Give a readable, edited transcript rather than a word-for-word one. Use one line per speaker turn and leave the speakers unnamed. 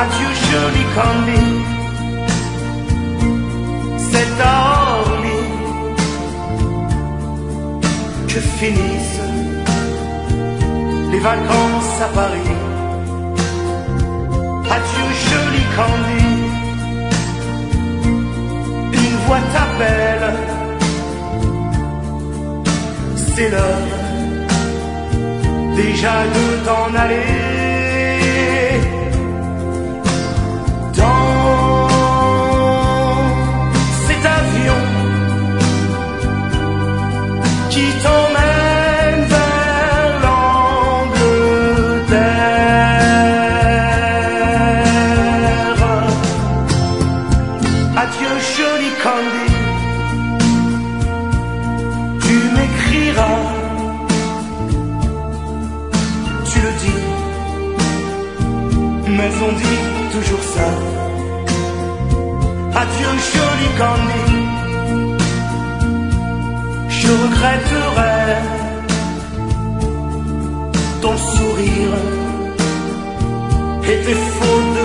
Adieu joli Candy, c'est à Orly que finissent les vacances à Paris. Adieu joli Candy, une voix t'appelle, c'est l'heure déjà de t'en aller. Qui t'emmène vers l'Angleterre. Adieu joli Candy, tu m'écriras, tu le dis, mais on dit toujours ça. Adieu joli Candy, je regretterai ton sourire et tes fautes de